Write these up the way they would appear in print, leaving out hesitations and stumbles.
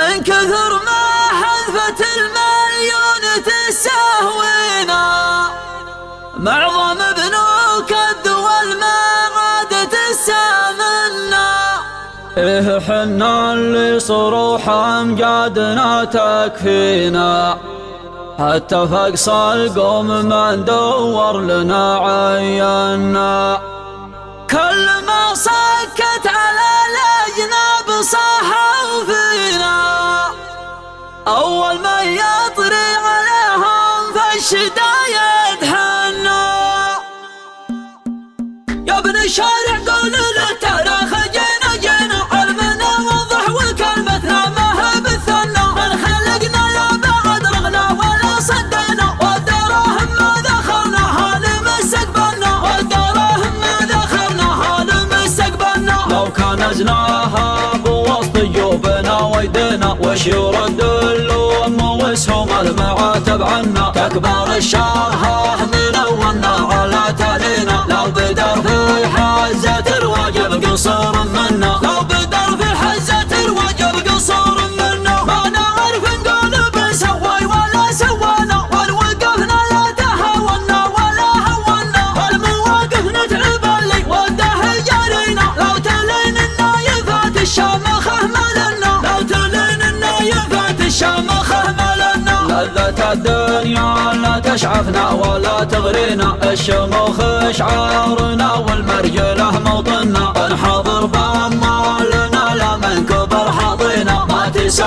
من كثر ما حذفت المليون تسهوينا، معظم بنوك الدول ما عادت تسامنا. إيه حنا اللي صروح أمجادنا تكفينا، حتى فقص القوم ما ندور لنا عينا. كل ما صكت على الأجناب صاحوا فينا، أول ما يطري عليهم في الشدايد حنا. يا ابن الشارع قول للتاريخ جينا علمنا وضح وكلمتنا ما هي بالثنا. من خلقنا لا بعد رغنا ولا صدينا، والدراهم ما ذخرناها لمستقبلنا، والدراهم ما ذخرناها لمستقبلنا. لو كان أزناها بوسط جيوبنا ويدينا، وش يرد اللوم وسهم المعاتب عنا. تكبر الشرها من أولنا على تالينا، لو بدر في حزة الواجب قصور منا، لو بدر في حزة الواجب قصور منا. ما نعرف نقول بنسوي ولا سوانا، والوقفنا لا تهاونا ولا هونا، والمواقف نتعب اللي وده جارينا. لو تلين النايفات الشامخة ملنا، لو تلين النايفات الشامخة ملنا. لذة الدنيا لا تشعفنا ولا تغرينا، الشموخ شعارنا والمرجله موطننا. نحاضر بأموالنا لا من كبر حاضينا، ما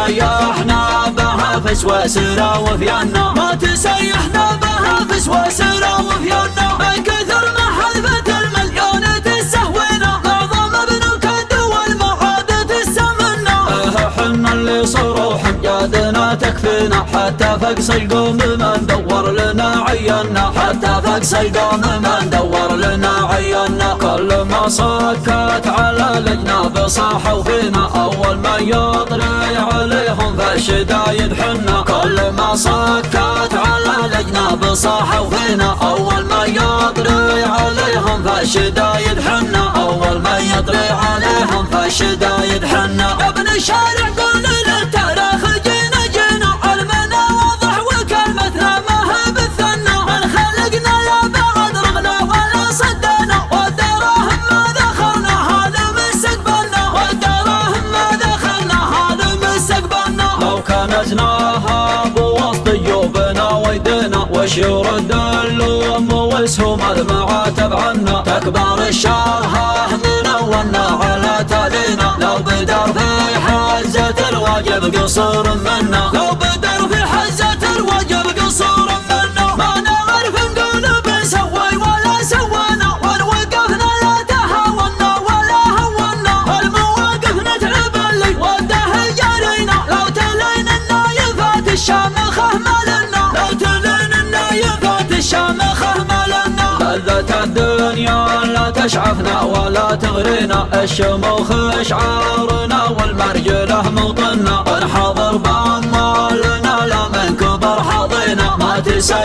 تسيحنا بها فس وسرا وفيانا، ما تسيحنا بها فس وسرا وفيانا. من كثر ما حذفت المليون تسهوينا، معظم بنوك الدول ما عادت تسمنا. حنا اللي صروح أمجادنا تكفينا، حتى فقس القوم ما ندور لنا عينا، حتى فقس القوم ما ندور لنا عينا. كل ما صكت على الأجناب صاحوا فينا، أول ما يطري عليهم في الشدايد حنا. كل ما صكت على الأجناب صاحوا فينا، أول ما يطري عليهم في الشدايد حنا، أول ما يطري عليهم في الشدايد حنا. يا ابن الشارع قول للتاريخ جينا علمنا وضح وكلمتنا ما هي بالثنا. من خلقنا لا بعد رغنا ولا صدينا، والدراهم ما ذخرناها لمستقبلنا، والدراهم ما ذخرناها لمستقبلنا. لو كان أزناها بوسط جيوبنا ويدينا، وش يرد اللوم وسهم المعاتب عنا. تكبر الشرها من أولنا على تالينا، لو بدر في حزة الواجب قصور منا، لو بدر في حزة الواجب قصور منا. ما نعرف نقول بنسوي ولا سوانا، والوقفنا لا تهاونا ولا هونا، والمواقف نتعب اللي وده جارينا. لو تلين النايفات الشامخة ملنا، لو تلين النايفات الشامخة ملنا. لذة الدنيا لا تشعفنا ولا تغرينا، الشموخ شعارنا والمرجله موطننا. نحاضر بأموالنا لا من كبر حاضينا، ما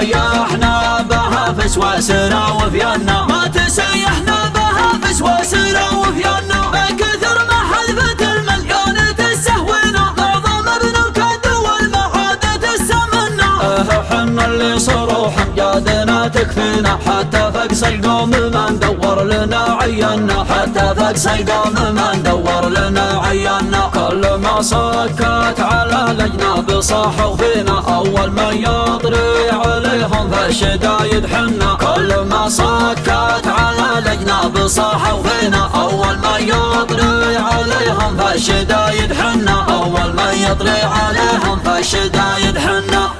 تسيحنا بها فس وسرا وفيانا، ما تسيحنا بها فس وسرا وفيانا. من كثر ما حذفت المليون تسهوينا، معظم بنوك الدول ما عادت تسمنا. حنا اللي صروح أمجادنا تكفينا، حتى فقس القوم ما ندور لنا عينا، حتى فقس القوم ما ندور لنا عينا. كل ما صكت على الأجناب صاحوا فينا، أول ما يطري عليهم في الشدايد حنا. كل ما صكت على الأجناب صاحوا فينا، أول ما يطري عليهم في الشدايد حنا، أول ما يطري عليهم في الشدايد حنا.